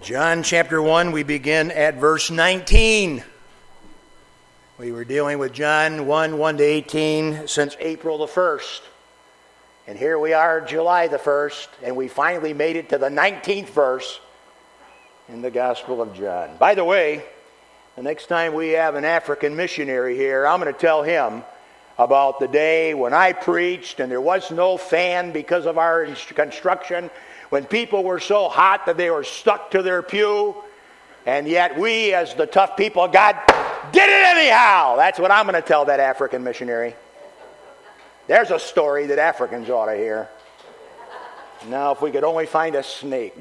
John chapter 1, we begin at verse 19. We were dealing with John 1 to 18 since April the 1st. And here we are, July the 1st, and we finally made it to the 19th verse in the Gospel of John. By the way, the next time we have an African missionary here, I'm going to tell him about the day when I preached and there was no fan because of our construction, when people were so hot that they were stuck to their pew, and yet we, as the tough people of God, did it anyhow. That's what I'm going to tell that African missionary. There's a story that Africans ought to hear. Now, if we could only find a snake,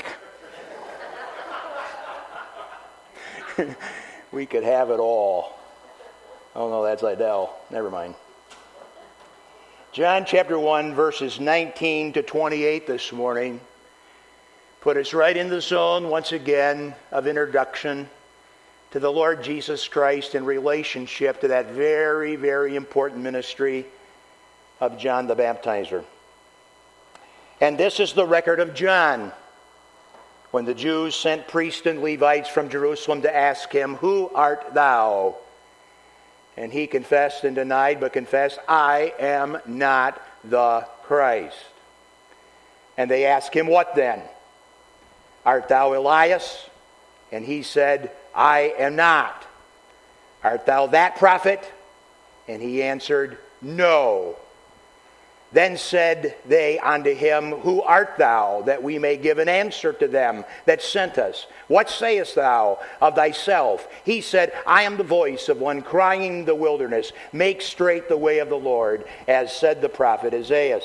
we could have it all. Oh no, that's Idell. Never mind. John chapter 1, verses 19 to 28 this morning put us right in the zone once again of introduction to the Lord Jesus Christ in relationship to that very, very important ministry of John the Baptizer. And this is the record of John when the Jews sent priests and Levites from Jerusalem to ask him, "Who art thou?" And he confessed and denied, but confessed, "I am not the Christ." And they asked him, "What then? Art thou Elias?" And he said, "I am not." "Art thou that prophet?" And he answered, "No." Then said they unto him, "Who art thou, that we may give an answer to them that sent us? What sayest thou of thyself?" He said, "I am the voice of one crying in the wilderness, make straight the way of the Lord, as said the prophet Isaiah."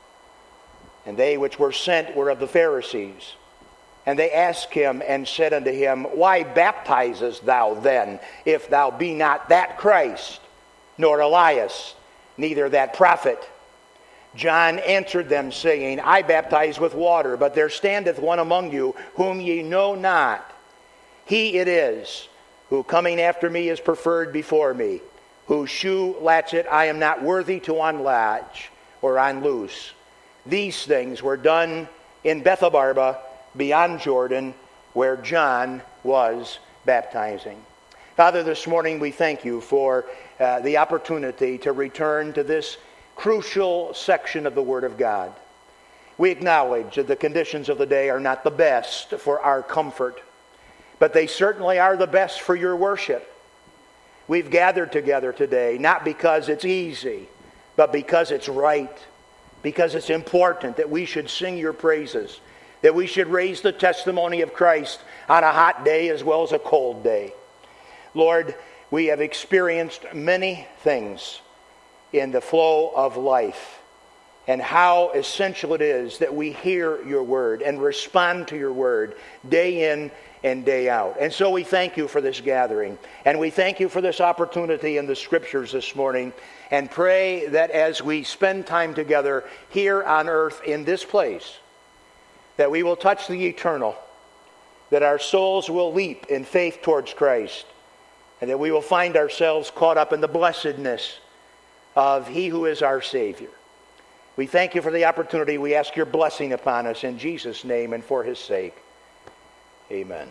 And they which were sent were of the Pharisees. And they asked him and said unto him, "Why baptizest thou then, if thou be not that Christ, nor Elias, neither that prophet?" John answered them, saying, "I baptize with water, but there standeth one among you, whom ye know not. He it is, who coming after me is preferred before me, whose shoe latchet I am not worthy to unlatch or unloose." These things were done in Bethabara, beyond Jordan, where John was baptizing. Father, this morning we thank you for the opportunity to return to this crucial section of the Word of God. We acknowledge that the conditions of the day are not the best for our comfort, but they certainly are the best for your worship. We've gathered together today not because it's easy, but because it's right, because it's important that we should sing your praises, that we should raise the testimony of Christ on a hot day as well as a cold day. Lord, we have experienced many things in the flow of life, and how essential it is that we hear your word and respond to your word day in and day out. And so we thank you for this gathering, and we thank you for this opportunity in the scriptures this morning, and pray that as we spend time together here on earth in this place, that we will touch the eternal, that our souls will leap in faith towards Christ, and that we will find ourselves caught up in the blessedness of He who is our Savior. We thank you for the opportunity. We ask your blessing upon us in Jesus' name and for His sake. Amen.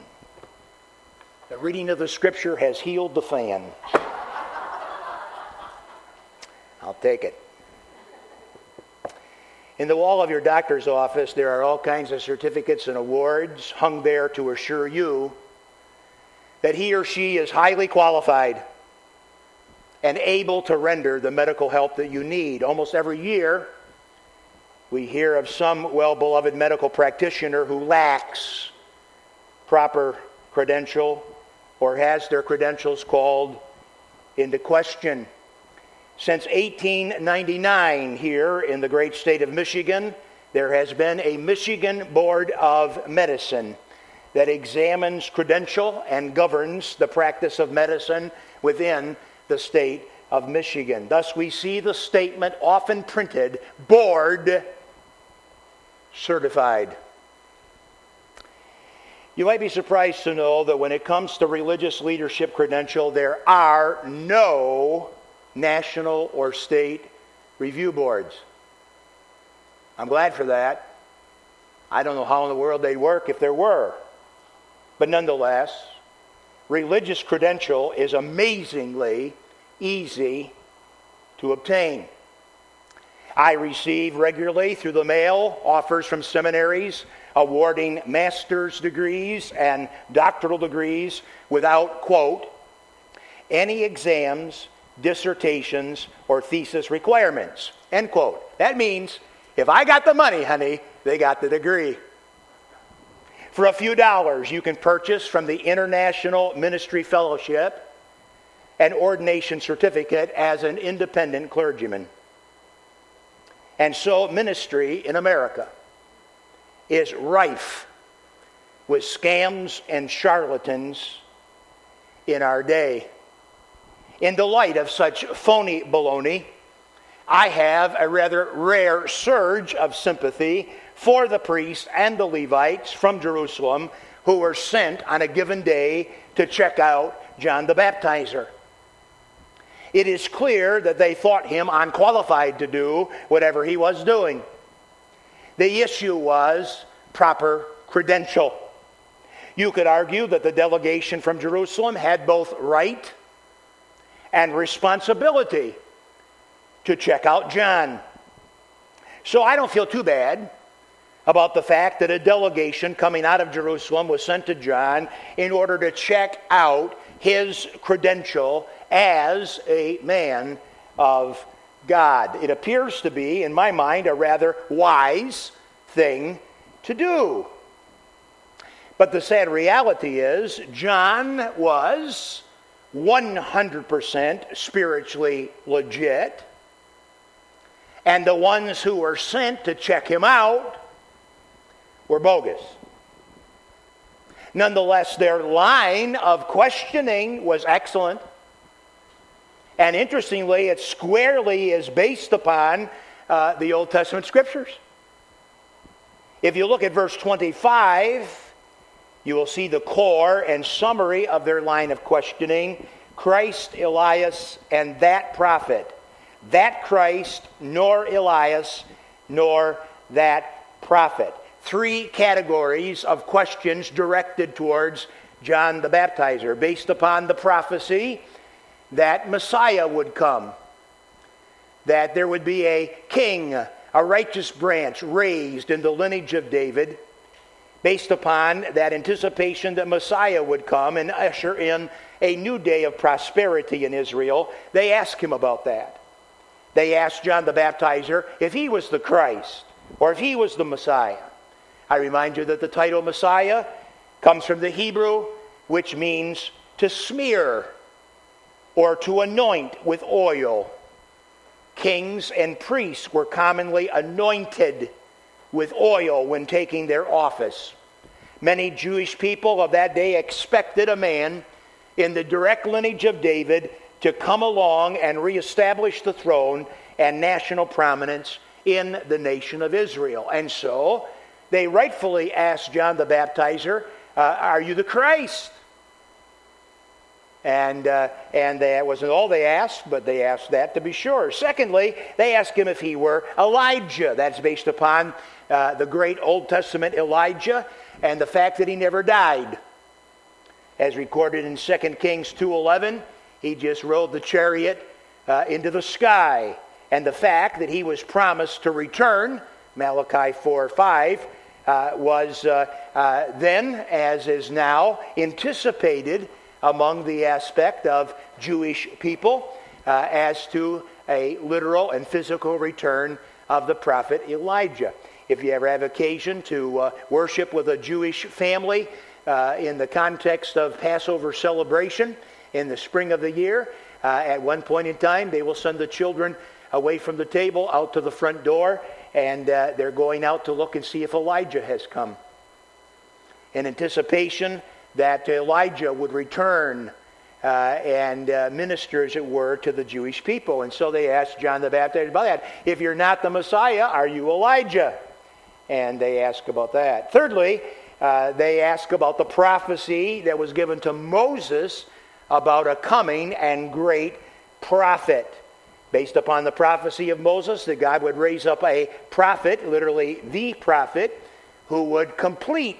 The reading of the Scripture has healed the fan. I'll take it. In the wall of your doctor's office, there are all kinds of certificates and awards hung there to assure you that he or she is highly qualified and able to render the medical help that you need. Almost every year, we hear of some well-beloved medical practitioner who lacks proper credential or has their credentials called into question. Since 1899 here in the great state of Michigan, there has been a Michigan Board of Medicine that examines credential and governs the practice of medicine within the state of Michigan. Thus we see the statement often printed, board certified. You might be surprised to know that when it comes to religious leadership credential, there are no national or state review boards. I'm glad for that. I don't know how in the world they'd work if there were. But nonetheless, religious credential is amazingly easy to obtain. I receive regularly through the mail offers from seminaries awarding master's degrees and doctoral degrees without, quote, any exams, dissertations, or thesis requirements, end quote. That means if I got the money, honey, they got the degree. For a few dollars, you can purchase from the International Ministry Fellowship an ordination certificate as an independent clergyman. And so ministry in America is rife with scams and charlatans in our day. In the light of such phony baloney, I have a rather rare surge of sympathy for the priests and the Levites from Jerusalem who were sent on a given day to check out John the Baptizer. It is clear that they thought him unqualified to do whatever he was doing. The issue was proper credential. You could argue that the delegation from Jerusalem had both right and responsibility to check out John. So I don't feel too bad about the fact that a delegation coming out of Jerusalem was sent to John in order to check out his credential as a man of God. It appears to be, in my mind, a rather wise thing to do. But the sad reality is, John was 100% spiritually legit, and the ones who were sent to check him out were bogus. Nonetheless, their line of questioning was excellent. And interestingly, it squarely is based upon the Old Testament Scriptures. If you look at verse 25, you will see the core and summary of their line of questioning. Christ, Elias, and that prophet. That Christ, nor Elias, nor that prophet. Three categories of questions directed towards John the Baptizer, based upon the prophecy that Messiah would come, that there would be a king, a righteous branch raised in the lineage of David, based upon that anticipation that Messiah would come and usher in a new day of prosperity in Israel. They asked him about that. They asked John the Baptizer if he was the Christ or if he was the Messiah. I remind you that the title Messiah comes from the Hebrew, which means to smear or to anoint with oil. Kings and priests were commonly anointed with oil when taking their office. Many Jewish people of that day expected a man in the direct lineage of David to come along and reestablish the throne and national prominence in the nation of Israel. And so they rightfully asked John the Baptizer, are you the Christ? And that wasn't all they asked, but they asked that to be sure. Secondly, they asked him if he were Elijah. That's based upon the great Old Testament Elijah and the fact that he never died. As recorded in 2 Kings 2:11, he just rode the chariot into the sky. And the fact that he was promised to return, Malachi 4:5, was then, as is now, anticipated among the aspect of Jewish people as to a literal and physical return of the prophet Elijah. If you ever have occasion to worship with a Jewish family in the context of Passover celebration in the spring of the year, at one point in time they will send the children away from the table out to the front door, and they're going out to look and see if Elijah has come, in anticipation that Elijah would return and minister, as it were, to the Jewish people. And so they asked John the Baptizer about that. If you're not the Messiah, are you Elijah? And they ask about that. Thirdly, they ask about the prophecy that was given to Moses about a coming and great prophet. Based upon the prophecy of Moses, that God would raise up a prophet, literally the prophet, who would complete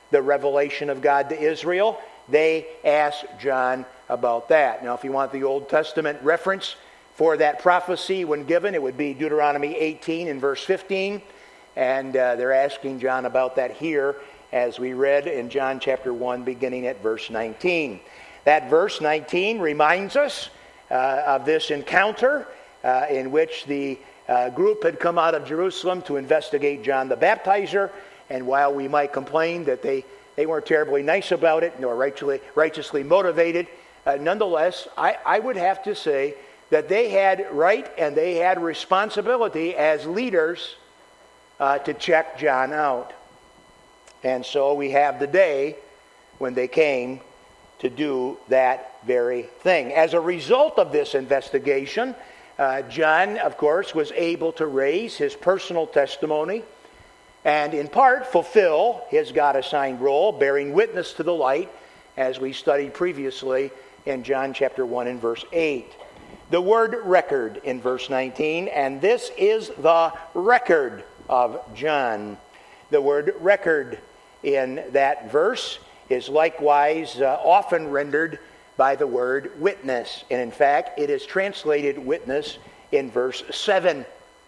the revelation of God to Israel, they asked John about that. Now, if you want the Old Testament reference for that prophecy when given, it would be Deuteronomy 18 and verse 15. And they're asking John about that here, as we read in John chapter 1, beginning at verse 19. That verse 19 reminds us of this encounter in which the group had come out of Jerusalem to investigate John the Baptizer. And while we might complain that they weren't terribly nice about it, nor righteously motivated, nonetheless, I would have to say that they had right and they had responsibility as leaders to check John out. And so we have the day when they came to do that very thing. As a result of this investigation, John, of course, was able to raise his personal testimony and in part fulfill his God-assigned role, bearing witness to the light, as we studied previously in John chapter 1 and verse 8. The word record in verse 19, and this is the record of John. The word record in that verse is likewise often rendered by the word witness. And in fact, it is translated witness in verse 7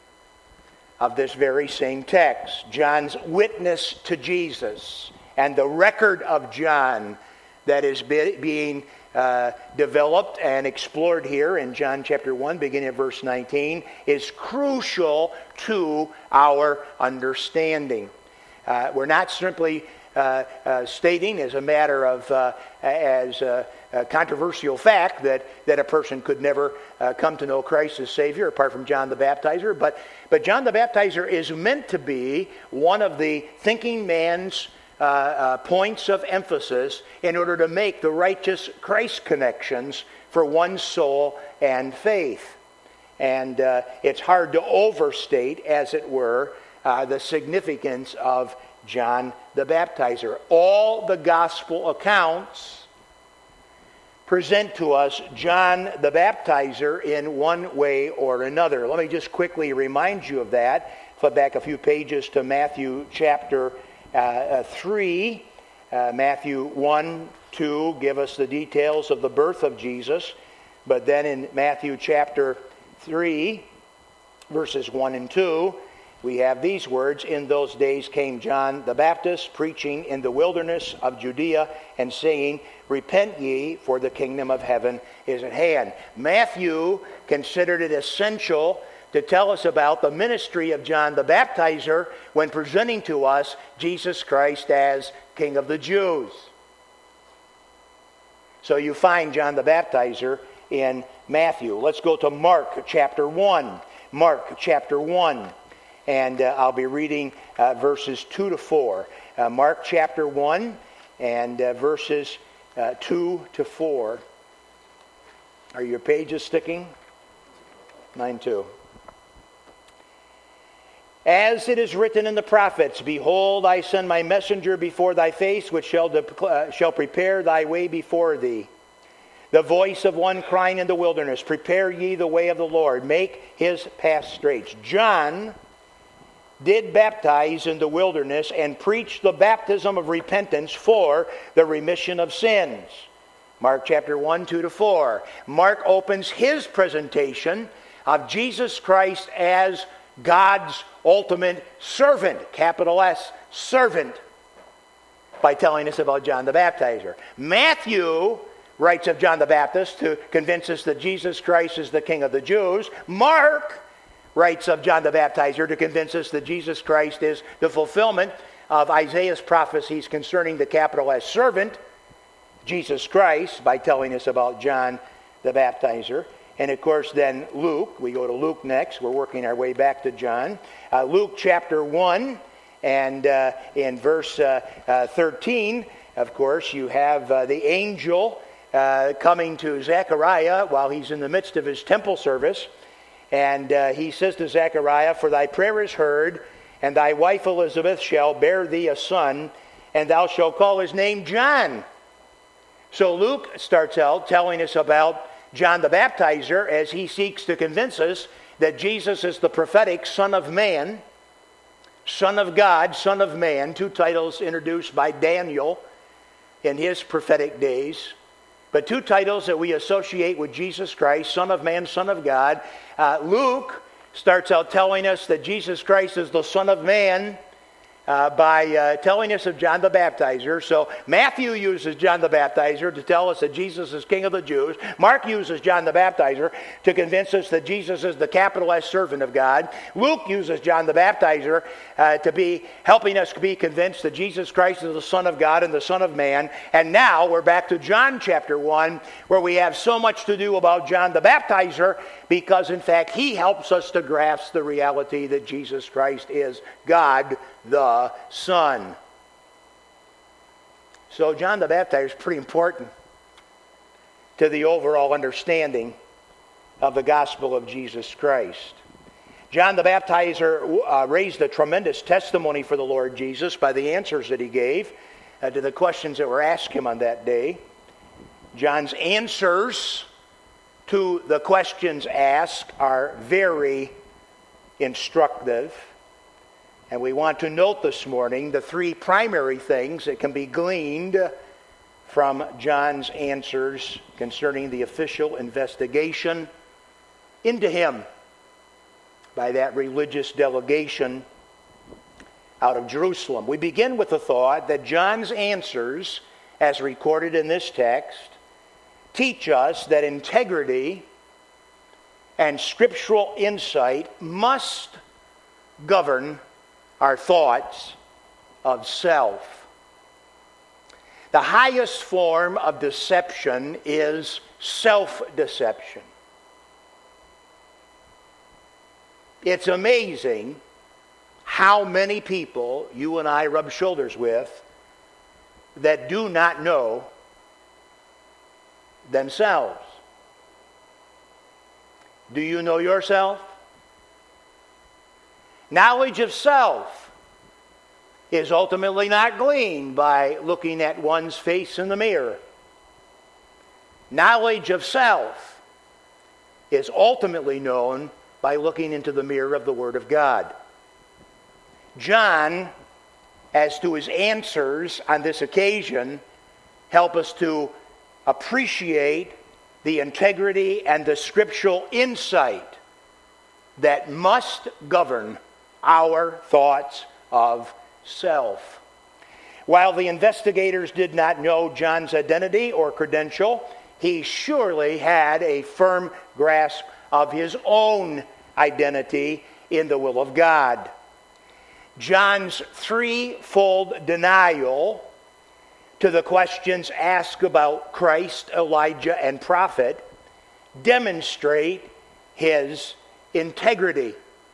of this very same text. John's witness to Jesus and the record of John that is being developed and explored here in John chapter 1, beginning at verse 19, is crucial to our understanding. We're not simply stating as a matter of as a controversial fact that a person could never come to know Christ as Savior apart from John the Baptizer, but John the Baptizer is meant to be one of the thinking man's points of emphasis in order to make the righteous Christ connections for one's soul and faith. And it's hard to overstate, as it were, the significance of John the Baptizer. All the gospel accounts present to us John the Baptizer in one way or another. Let me just quickly remind you of that. Flip back a few pages to Matthew chapter 3. Matthew 1, 2 give us the details of the birth of Jesus. But then in Matthew chapter 3, verses 1 and 2, we have these words, "In those days came John the Baptist, preaching in the wilderness of Judea, and saying, Repent ye, for the kingdom of heaven is at hand." Matthew considered it essential to tell us about the ministry of John the Baptizer when presenting to us Jesus Christ as King of the Jews. So you find John the Baptizer in Matthew. Let's go to Mark chapter 1. Mark chapter 1. And I'll be reading verses 2 to 4. Mark chapter 1 and verses 2 to 4. Are your pages sticking? Mine too. "As it is written in the prophets, Behold, I send my messenger before thy face, which shall prepare thy way before thee. The voice of one crying in the wilderness, Prepare ye the way of the Lord, make his path straight." John did baptize in the wilderness and preach the baptism of repentance for the remission of sins. Mark chapter 1, 2 to 4. Mark opens his presentation of Jesus Christ as God's ultimate servant, capital S, servant, by telling us about John the Baptizer. Matthew writes of John the Baptist to convince us that Jesus Christ is the King of the Jews. Mark writes of John the Baptizer to convince us that Jesus Christ is the fulfillment of Isaiah's prophecies concerning the capital S servant, Jesus Christ, by telling us about John the Baptizer. And of course then Luke, we go to Luke next, we're working our way back to John. Luke chapter 1 and in verse 13, of course, you have the angel coming to Zechariah while he's in the midst of his temple service. And he says to Zechariah, "For thy prayer is heard, and thy wife Elizabeth shall bear thee a son, and thou shalt call his name John." So Luke starts out telling us about John the Baptizer as he seeks to convince us that Jesus is the prophetic Son of Man, Son of God, Son of Man, two titles introduced by Daniel in his prophetic days, but two titles that we associate with Jesus Christ, Son of Man, Son of God. Luke starts out telling us that Jesus Christ is the Son of Man by telling us of John the Baptizer. So Matthew uses John the Baptizer to tell us that Jesus is King of the Jews. Mark uses John the Baptizer to convince us that Jesus is the capital S servant of God. Luke uses John the Baptizer to be helping us be convinced that Jesus Christ is the Son of God and the Son of Man. And now we're back to John chapter 1, where we have so much to do about John the Baptizer, because in fact he helps us to grasp the reality that Jesus Christ is God the Son. So John the Baptizer is pretty important to the overall understanding of the gospel of Jesus Christ. John the Baptizer raised a tremendous testimony for the Lord Jesus by the answers that he gave to the questions that were asked him on that day. John's answers to the questions asked are very instructive. And we want to note this morning the three primary things that can be gleaned from John's answers concerning the official investigation into him by that religious delegation out of Jerusalem. We begin with the thought that John's answers, as recorded in this text, teach us that integrity and scriptural insight must govern our thoughts of self. The highest form of deception is self-deception. It's amazing how many people you and I rub shoulders with that do not know themselves. Do you know yourself? Knowledge of self is ultimately not gleaned by looking at one's face in the mirror. Knowledge of self is ultimately known by looking into the mirror of the Word of God. John, as to his answers on this occasion, help us to appreciate the integrity and the scriptural insight that must govern our thoughts of self. While the investigators did not know John's identity or credential, he surely had a firm grasp of his own identity in the will of God. John's threefold denial to the questions asked about Christ, Elijah, and prophet demonstrate his integrity.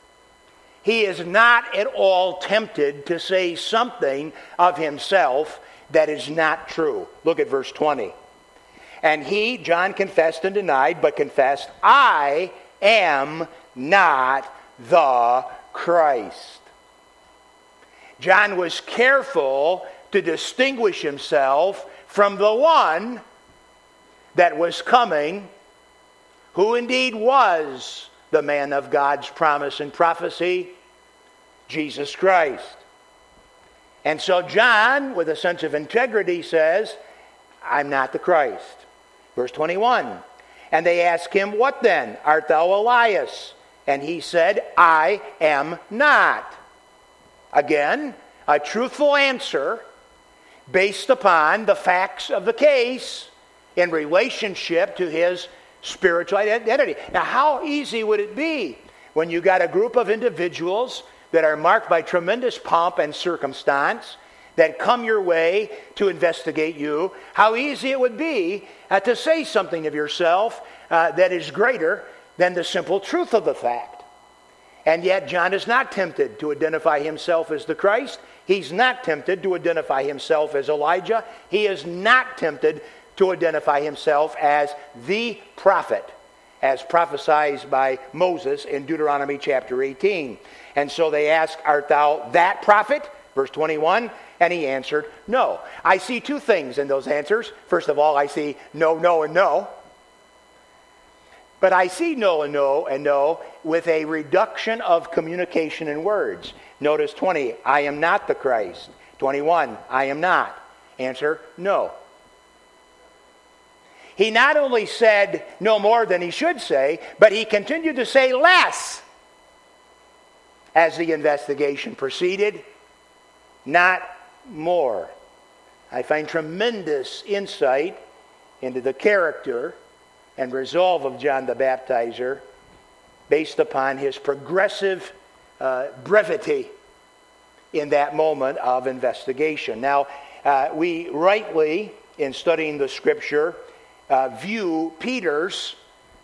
He is not at all tempted to say something of himself that is not true. Look at verse 20. And he, John, confessed and denied, but confessed, I am not the Christ. John was careful to distinguish himself from the one that was coming, who indeed was the man of God's promise and prophecy, Jesus Christ. And so John, with a sense of integrity, says, I'm not the Christ. Verse 21, and they ask him, what then? Art thou Elias? And he said, I am not. Again, a truthful answer based upon the facts of the case in relationship to his spiritual identity. Now, how easy would it be when you got a group of individuals that are marked by tremendous pomp and circumstance that come your way to investigate you? How easy it would be to say something of yourself that is greater than the simple truth of the fact. And yet John is not tempted to identify himself as the Christ. He's not tempted to identify himself as Elijah. He is not tempted to identify himself as the prophet, as prophesied by Moses in Deuteronomy chapter 18. And so they ask, art thou that prophet? Verse 21, and he answered, no. I see two things in those answers. First of all, I see no, no, and no. But I see no and no and no with a reduction of communication in words. Notice 20, I am not the Christ. 21, I am not. Answer, no. He not only said no more than he should say, but he continued to say less as the investigation proceeded, not more. I find tremendous insight into the character and resolve of John the Baptizer based upon his progressive brevity in that moment of investigation. Now, we rightly, in studying the Scripture, view Peter's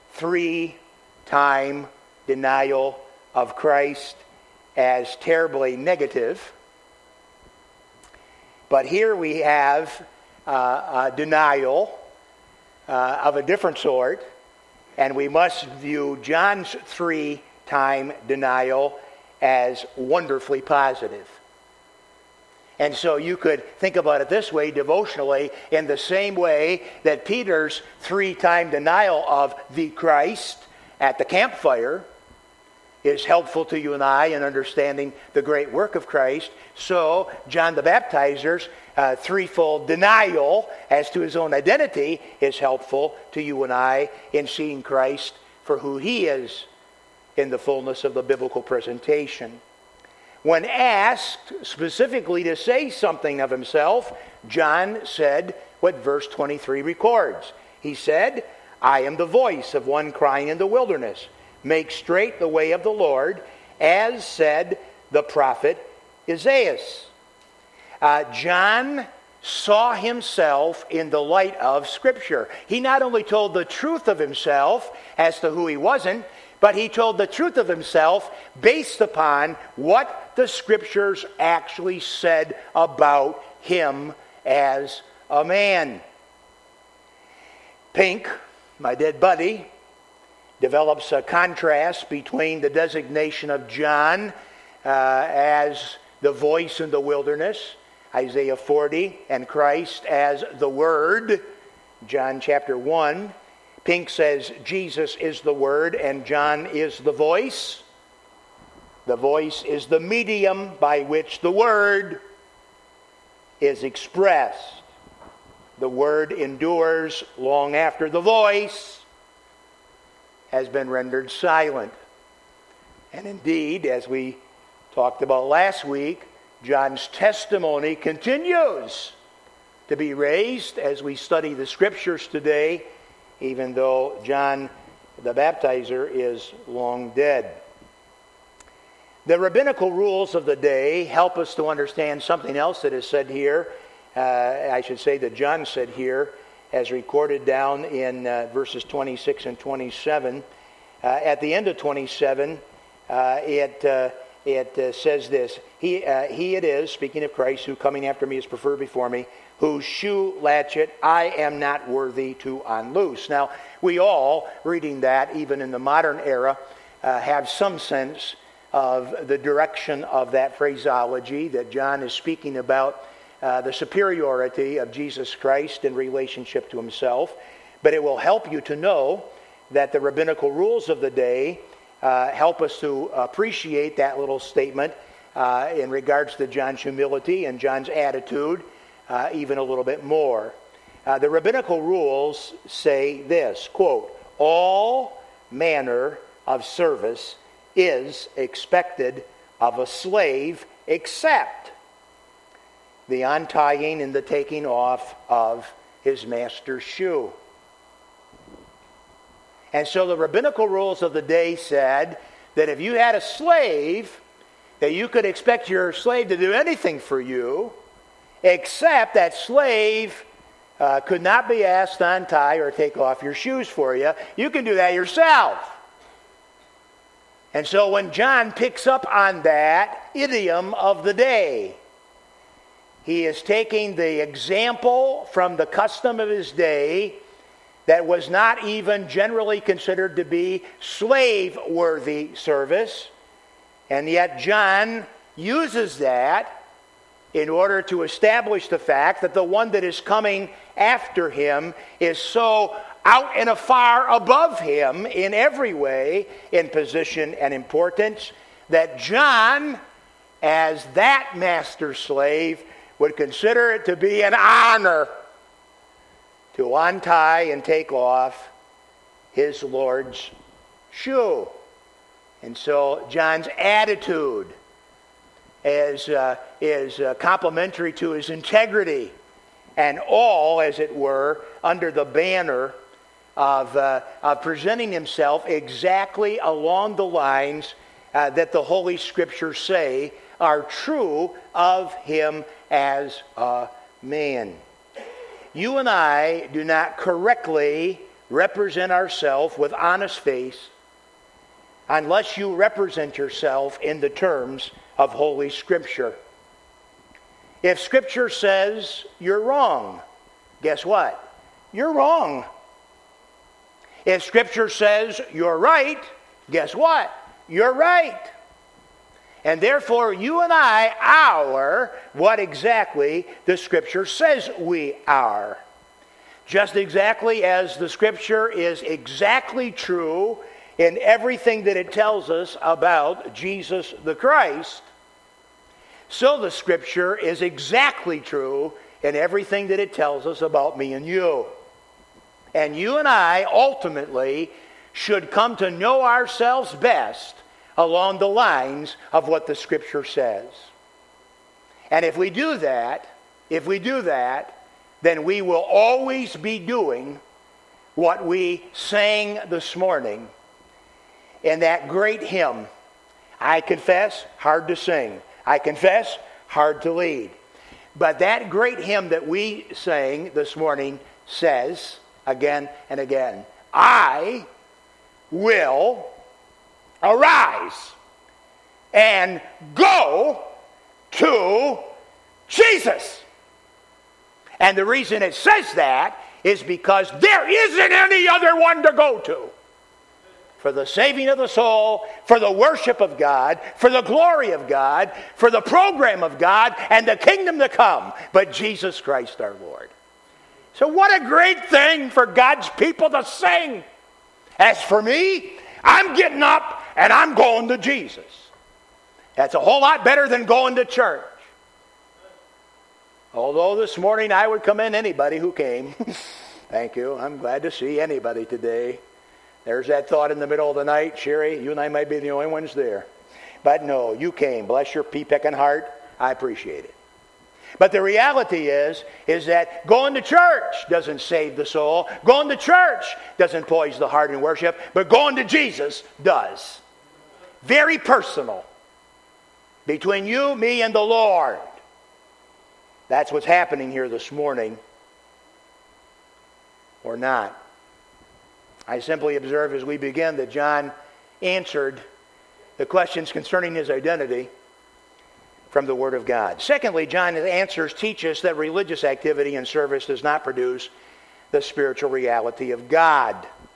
3-time denial of Christ as terribly negative. But here we have a denial of a different sort, and we must view John's 3-time denial as wonderfully positive. And so you could think about it this way devotionally, in the same way that Peter's 3-time denial of the Christ at the campfire is helpful to you and I in understanding the great work of Christ, so John the Baptizer's threefold denial as to his own identity is helpful to you and I in seeing Christ for who he is in the fullness of the biblical presentation. When asked specifically to say something of himself, John said what verse 23 records. He said, I am the voice of one crying in the wilderness, make straight the way of the Lord, as said the prophet Isaiah. John saw himself in the light of Scripture. He not only told the truth of himself as to who he wasn't, but he told the truth of himself based upon what the Scriptures actually said about him as a man. Pink, my dead buddy, develops a contrast between the designation of John as the voice in the wilderness, Isaiah 40, and Christ as the Word, John chapter 1. Pink says Jesus is the Word and John is the voice. The voice is the medium by which the Word is expressed. The Word endures long after the voice has been rendered silent. And indeed, as we talked about last week, John's testimony continues to be raised as we study the Scriptures today, even though John the Baptizer is long dead. The rabbinical rules of the day help us to understand something else that is said here. I should say that John said here, as recorded down in verses 26 and 27. At the end of 27, it says this, He it is, speaking of Christ, who coming after me is preferred before me, whose shoe latchet I am not worthy to unloose. Now, we all, reading that, even in the modern era, have some sense of the direction of that phraseology, that John is speaking about the superiority of Jesus Christ in relationship to himself. But it will help you to know that the rabbinical rules of the day help us to appreciate that little statement in regards to John's humility and John's attitude even a little bit more. The rabbinical rules say this, quote, all manner of service is expected of a slave except the untying and the taking off of his master's shoe. And so the rabbinical rules of the day said that if you had a slave, that you could expect your slave to do anything for you, except that slave could not be asked to untie or take off your shoes for you. You can do that yourself. And so when John picks up on that idiom of the day, he is taking the example from the custom of his day that was not even generally considered to be slave-worthy service. And yet John uses that in order to establish the fact that the one that is coming after him is so out and afar above him in every way, in position and importance, that John, as that master slave, would consider it to be an honor to untie and take off his Lord's shoe. And so John's attitude is complementary to his integrity, and all, as it were, under the banner of presenting himself exactly along the lines that the Holy Scriptures say are true of him as a man. You and I do not correctly represent ourselves with honest face unless you represent yourself in the terms of Holy Scripture. If Scripture says you're wrong, guess what? You're wrong. If Scripture says you're right, guess what? You're right. And therefore, you and I are what exactly the Scripture says we are. Just exactly as the Scripture is exactly true in everything that it tells us about Jesus the Christ, so the Scripture is exactly true in everything that it tells us about me and you. And you and I ultimately should come to know ourselves best along the lines of what the Scripture says. And if we do that, then we will always be doing what we sang this morning in that great hymn, I confess, hard to sing. I confess, hard to lead. But that great hymn that we sang this morning says, again and again, I will arise and go to Jesus. And the reason it says that is because there isn't any other one to go to for the saving of the soul, for the worship of God, for the glory of God, for the program of God, and the kingdom to come, but Jesus Christ our Lord. So what a great thing for God's people to sing. As for me, I'm getting up and I'm going to Jesus. That's a whole lot better than going to church. Although this morning I would commend anybody who came. Thank you. I'm glad to see anybody today. There's that thought in the middle of the night, Sherry, you and I might be the only ones there. But no, you came. Bless your pea-picking heart. I appreciate it. But the reality is that going to church doesn't save the soul. Going to church doesn't poise the heart in worship. But going to Jesus does. Very personal. Between you, me, and the Lord. That's what's happening here this morning. Or not. I simply observe as we begin that John answered the questions concerning his identity from the Word of God. Secondly, John's answers teach us that religious activity and service does not produce the spiritual reality of God.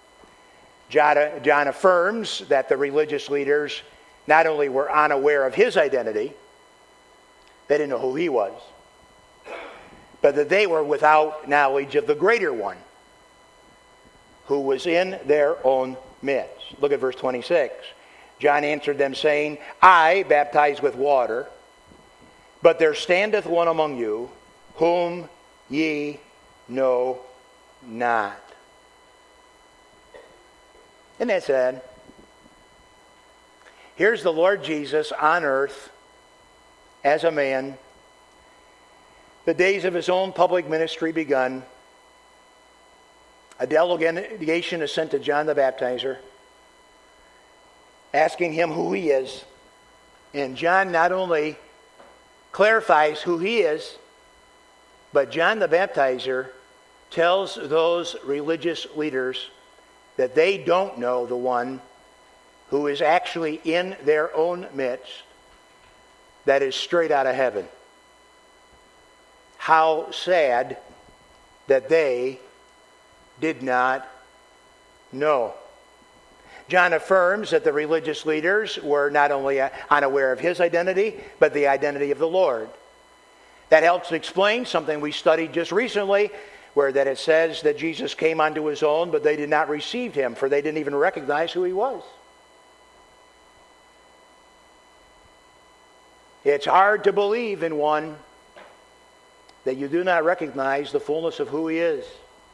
John affirms that the religious leaders not only were unaware of his identity, they didn't know who he was, but that they were without knowledge of the greater one who was in their own midst. Look at verse 26. John answered them, saying, I baptize with water, but there standeth one among you, whom ye know not. Isn't that sad? Here's the Lord Jesus on earth as a man. The days of his own public ministry begun. A delegation is sent to John the Baptizer, asking him who he is. And John not only clarifies who he is, but John the Baptizer tells those religious leaders that they don't know the one who is actually in their own midst, that is straight out of heaven. How sad that they did not know. John affirms that the religious leaders were not only unaware of his identity, but the identity of the Lord. That helps explain something we studied just recently where that it says that Jesus came unto his own, but they did not receive him, for they didn't even recognize who he was. It's hard to believe in one that you do not recognize the fullness of who he is.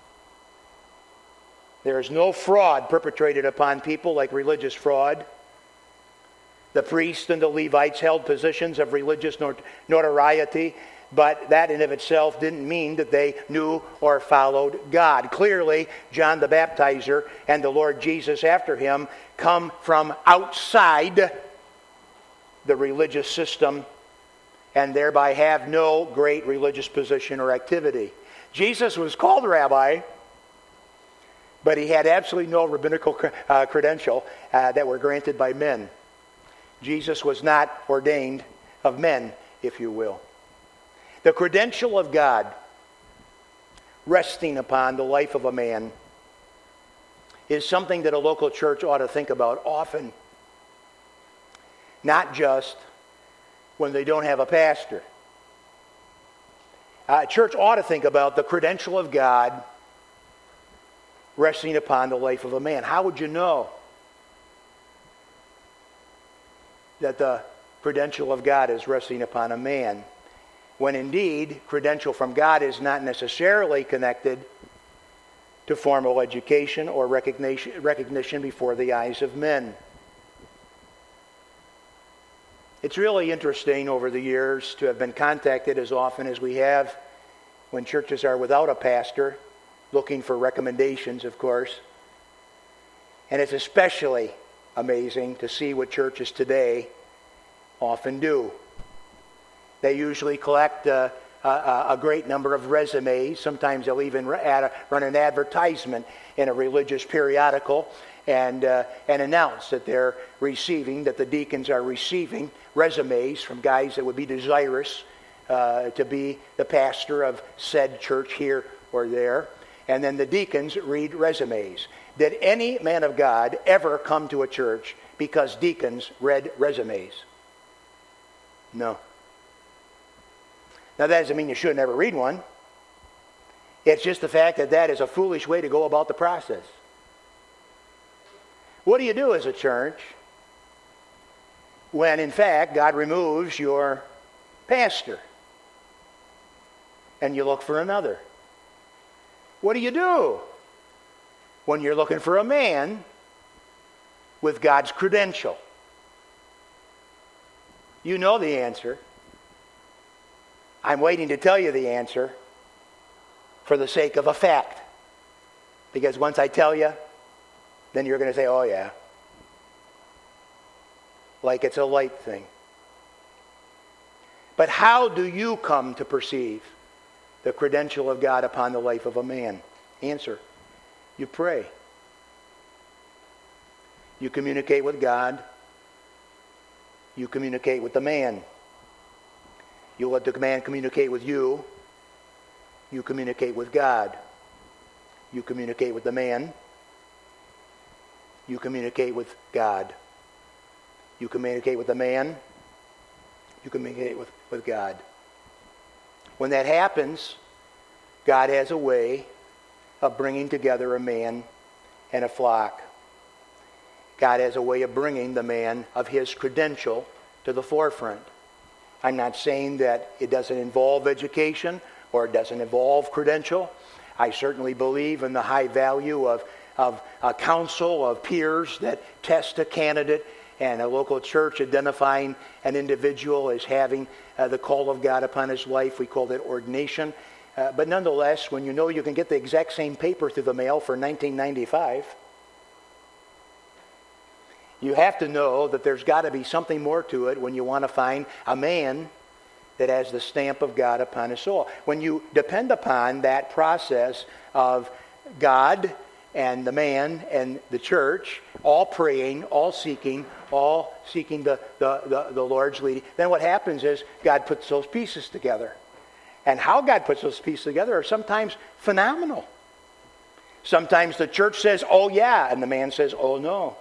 There is no fraud perpetrated upon people like religious fraud. The priests and the Levites held positions of religious notoriety, but that in of itself didn't mean that they knew or followed God. Clearly, John the Baptizer and the Lord Jesus after him come from outside the religious system and thereby have no great religious position or activity. Jesus was called rabbi, but he had absolutely no rabbinical credential that were granted by men. Jesus was not ordained of men, if you will. The credential of God resting upon the life of a man is something that a local church ought to think about often. Not just when they don't have a pastor. A church ought to think about the credential of God resting upon the life of a man. How would you know that the credential of God is resting upon a man, when indeed credential from God is not necessarily connected to formal education or recognition before the eyes of men? It's really interesting over the years to have been contacted as often as we have when churches are without a pastor, looking for recommendations, of course. And it's especially amazing to see what churches today often do. They usually collect a great number of resumes. Sometimes they'll even run an advertisement in a religious periodical and announce that they're receiving, that the deacons are receiving resumes from guys that would be desirous to be the pastor of said church here or there. And then the deacons read resumes. Did any man of God ever come to a church because deacons read resumes? No. Now that doesn't mean you should never read one. It's just the fact that that is a foolish way to go about the process. What do you do as a church when in fact God removes your pastor and you look for another? What do you do when you're looking for a man with God's credential? You know the answer. I'm waiting to tell you the answer for the sake of a fact. Because once I tell you, then you're going to say, oh yeah. Like it's a light thing. But how do you come to perceive the credential of God upon the life of a man? Answer: you pray. You communicate with God. You communicate with the man. You let the man communicate with you. You communicate with God. You communicate with the man. You communicate with God. You communicate with the man. You communicate with God. When that happens, God has a way of bringing together a man and a flock. God has a way of bringing the man of his credential to the forefront. I'm not saying that it doesn't involve education or it doesn't involve credential. I certainly believe in the high value of a council of peers that test a candidate and a local church identifying an individual as having the call of God upon his life. We call that ordination. But nonetheless, when you know you can get the exact same paper through the mail for $19.95, you have to know that there's got to be something more to it when you want to find a man that has the stamp of God upon his soul. When you depend upon that process of God and the man and the church, all praying, all seeking the Lord's leading, then what happens is God puts those pieces together. And how God puts those pieces together are sometimes phenomenal. Sometimes the church says, oh yeah, and the man says, oh no.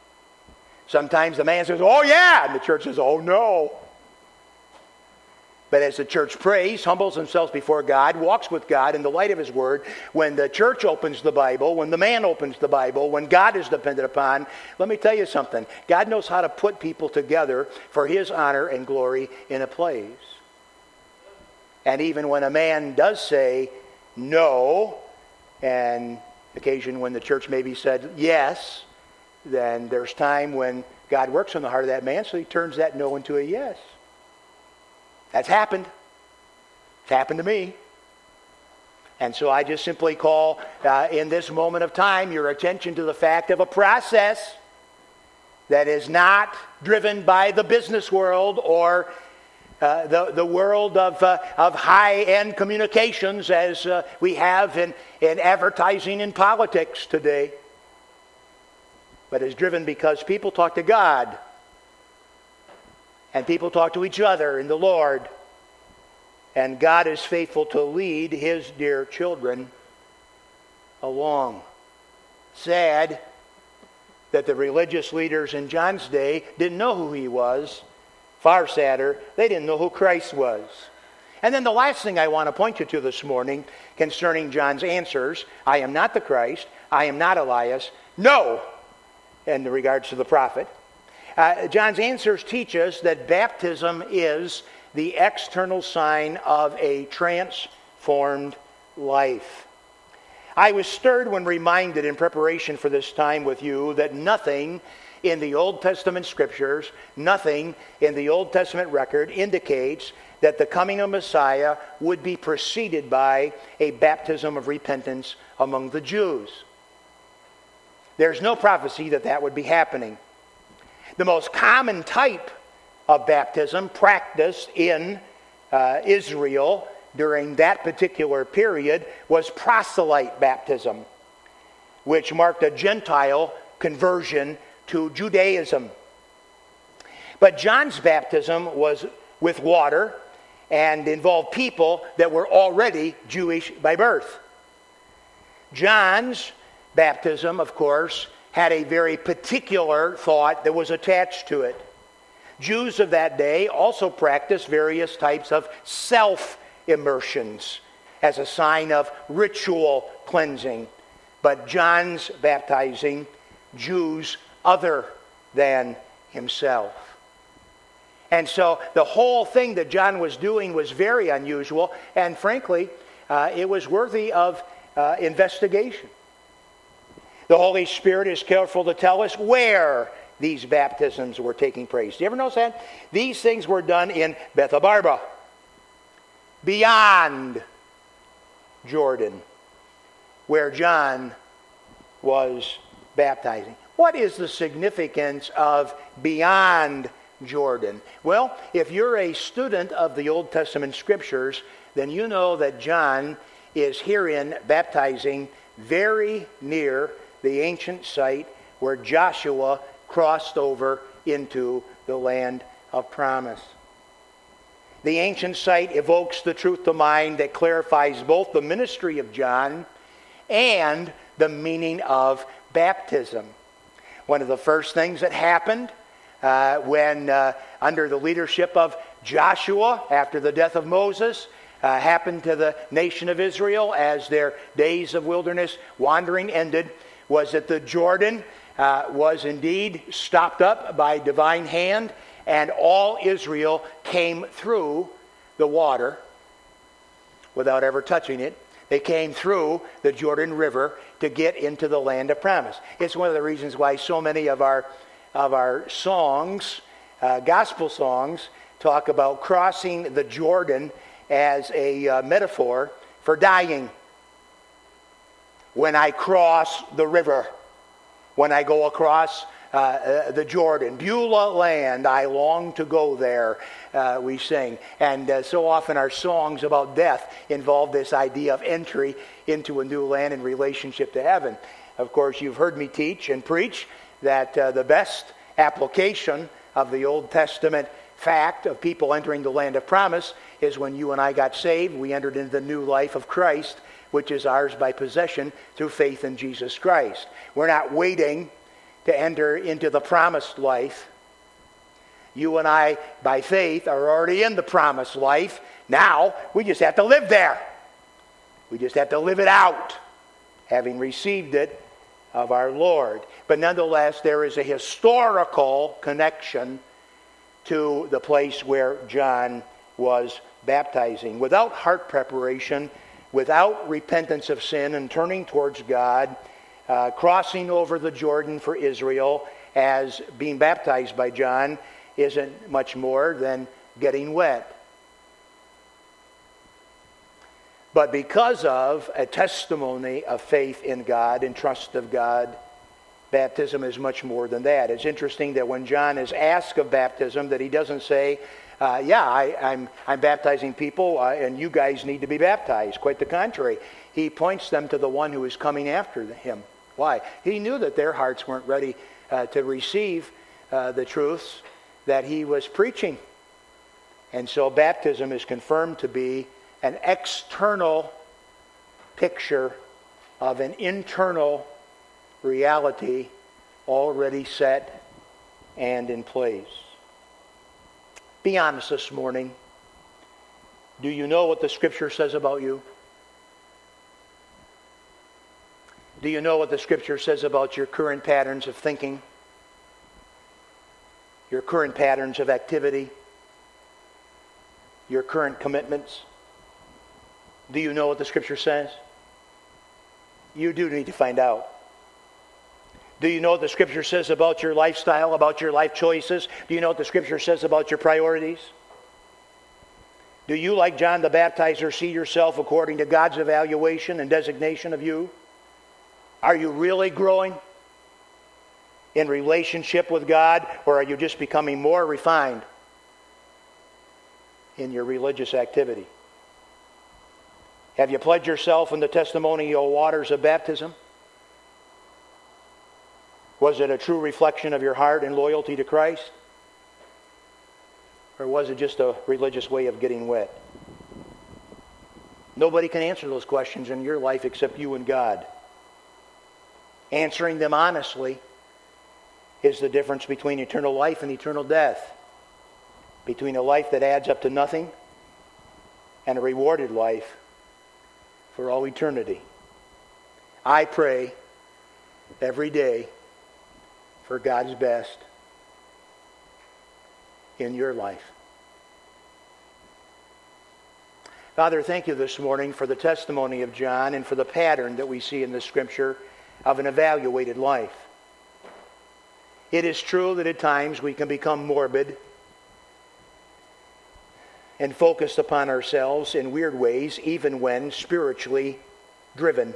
Sometimes the man says, oh yeah, and the church says, oh no. But as the church prays, humbles themselves before God, walks with God in the light of His Word, when the church opens the Bible, when the man opens the Bible, when God is depended upon, let me tell you something. God knows how to put people together for His honor and glory in a place. And even when a man does say no, and occasion when the church maybe said yes, then there's time when God works on the heart of that man, so He turns that no into a yes. That's happened. It's happened to me. And so I just simply call, in this moment of time, your attention to the fact of a process that is not driven by the business world or the world of high-end communications as we have in advertising and politics today, but is driven because people talk to God and people talk to each other in the Lord, and God is faithful to lead His dear children along. Sad that the religious leaders in John's day didn't know who He was. Far sadder, they didn't know who Christ was. And then the last thing I want to point you to this morning concerning John's answers, I am not the Christ, I am not Elias, no, in regards to the prophet. John's answers teach us that baptism is the external sign of a transformed life. I was stirred when reminded in preparation for this time with you that nothing in the Old Testament scriptures, nothing in the Old Testament record indicates that the coming of Messiah would be preceded by a baptism of repentance among the Jews. There's no prophecy that would be happening. The most common type of baptism practiced in Israel during that particular period was proselyte baptism, which marked a Gentile conversion to Judaism. But John's baptism was with water and involved people that were already Jewish by birth. John's baptism, of course, had a very particular thought that was attached to it. Jews of that day also practiced various types of self-immersions as a sign of ritual cleansing. But John's baptizing Jews other than himself. And so the whole thing that John was doing was very unusual, and frankly, it was worthy of investigation. The Holy Spirit is careful to tell us where these baptisms were taking place. Do you ever notice that? These things were done in Bethabara, beyond Jordan, where John was baptizing. What is the significance of beyond Jordan? Well, if you're a student of the Old Testament scriptures, then you know that John is herein baptizing very near the ancient site where Joshua crossed over into the land of promise. The ancient site evokes the truth to mind that clarifies both the ministry of John and the meaning of baptism. One of the first things that happened when under the leadership of Joshua after the death of Moses happened to the nation of Israel as their days of wilderness wandering ended was that the Jordan was indeed stopped up by divine hand, and all Israel came through the water without ever touching it. They came through the Jordan River to get into the land of promise. It's one of the reasons why so many of our songs, gospel songs, talk about crossing the Jordan as a metaphor for dying. When I cross the river, when I go across the Jordan, Beulah land, I long to go there, we sing. And so often our songs about death involve this idea of entry into a new land in relationship to heaven. Of course, you've heard me teach and preach that the best application of the Old Testament fact of people entering the land of promise is when you and I got saved, we entered into the new life of Christ, which is ours by possession through faith in Jesus Christ. We're not waiting to enter into the promised life. You and I, by faith, are already in the promised life. Now, we just have to live there. We just have to live it out, having received it of our Lord. But nonetheless, there is a historical connection to the place where John was baptizing. Without heart preparation, without repentance of sin and turning towards God, crossing over the Jordan for Israel as being baptized by John isn't much more than getting wet. But because of a testimony of faith in God and trust of God, baptism is much more than that. It's interesting that when John is asked of baptism, that he doesn't say, I'm baptizing people and you guys need to be baptized. Quite the contrary. He points them to the one who is coming after him. Why? He knew that their hearts weren't ready to receive the truths that he was preaching. And so baptism is confirmed to be an external picture of an internal reality already set and in place. Be honest this morning. Do you know what the Scripture says about you? Do you know what the Scripture says about your current patterns of thinking? Your current patterns of activity? Your current commitments? Do you know what the Scripture says? You do need to find out. Do you know what the Scripture says about your lifestyle, about your life choices? Do you know what the Scripture says about your priorities? Do you, like John the Baptizer, see yourself according to God's evaluation and designation of you? Are you really growing in relationship with God, or are you just becoming more refined in your religious activity? Have you pledged yourself in the testimonial waters of baptism? Was it a true reflection of your heart and loyalty to Christ? Or was it just a religious way of getting wet? Nobody can answer those questions in your life except you and God. Answering them honestly is the difference between eternal life and eternal death. Between a life that adds up to nothing and a rewarded life for all eternity. I pray every day for God's best in your life. Father, thank you this morning for the testimony of John and for the pattern that we see in the Scripture of an evaluated life. It is true that at times we can become morbid and focused upon ourselves in weird ways, even when spiritually driven.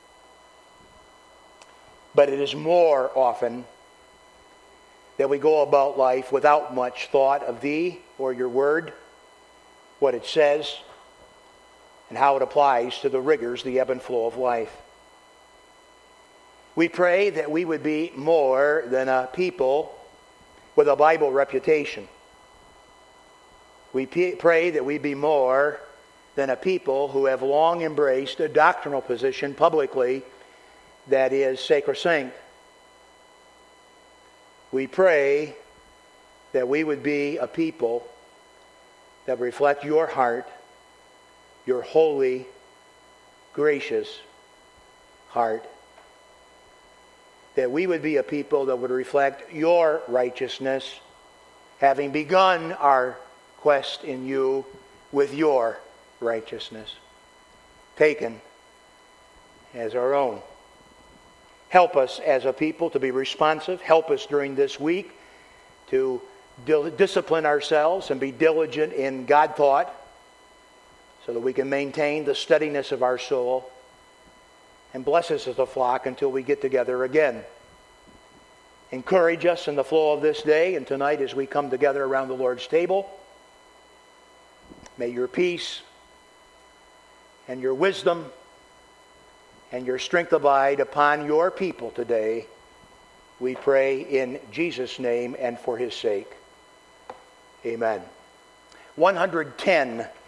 But it is more often that we go about life without much thought of Thee or Your Word, what it says, and how it applies to the rigors, the ebb and flow of life. We pray that we would be more than a people with a Bible reputation. We pray that we be more than a people who have long embraced a doctrinal position publicly that is sacrosanct. We pray that we would be a people that reflect Your heart, Your holy, gracious heart. That we would be a people that would reflect Your righteousness, having begun our quest in You with Your righteousness, taken as our own. Help us as a people to be responsive. Help us during this week to discipline ourselves and be diligent in God thought so that we can maintain the steadiness of our soul. And bless us as a flock until we get together again. Encourage us in the flow of this day and tonight as we come together around the Lord's table. May Your peace and Your wisdom and Your strength abide upon Your people today. We pray in Jesus' name and for His sake. Amen. 110